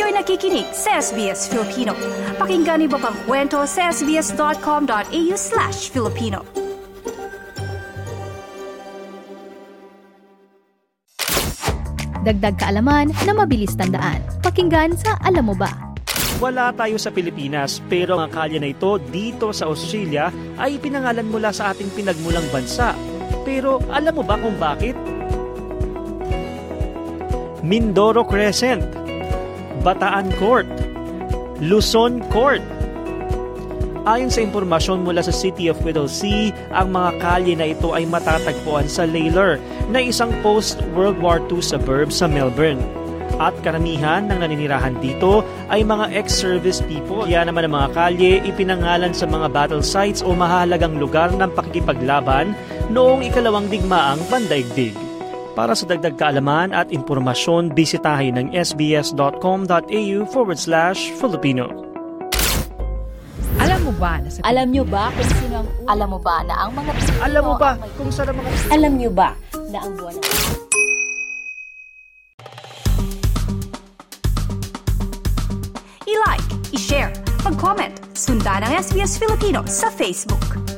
Kayo'y nakikinig sa SBS Filipino. Pakinggan niyo pa ang kwento sa sbs.com.au/Filipino. Dagdag kaalaman na mabilis tandaan. Pakinggan sa Alam Mo Ba? Wala tayo sa Pilipinas, pero ang kalye na ito dito sa Australia ay pinangalan mula sa ating pinagmulang bansa. Pero alam mo ba kung bakit? Mindoro Crescent, Bataan Court, Luzon Court. Ayon sa impormasyon mula sa City of Whittlesea, ang mga kalye na ito ay matatagpuan sa Lalor, na isang post-World War II suburb sa Melbourne. At karamihan ng naninirahan dito ay mga ex-service people. Kaya naman ang mga kalye ipinangalan sa mga battle sites o mahalagang lugar ng pakikipaglaban noong ikalawang digmaang pandaigdig. Para sa dagdag kaalaman at impormasyon, bisitahin ng sbs.com.au/Filipino. Alam nyo ba kung sino ang Alam mo ba na ang mga Pilipino Alam mo ba kung saan ang mga Alam nyo ba na ang buwan ng I-like, i-share, mag-comment, sundan ang SBS Filipino sa Facebook.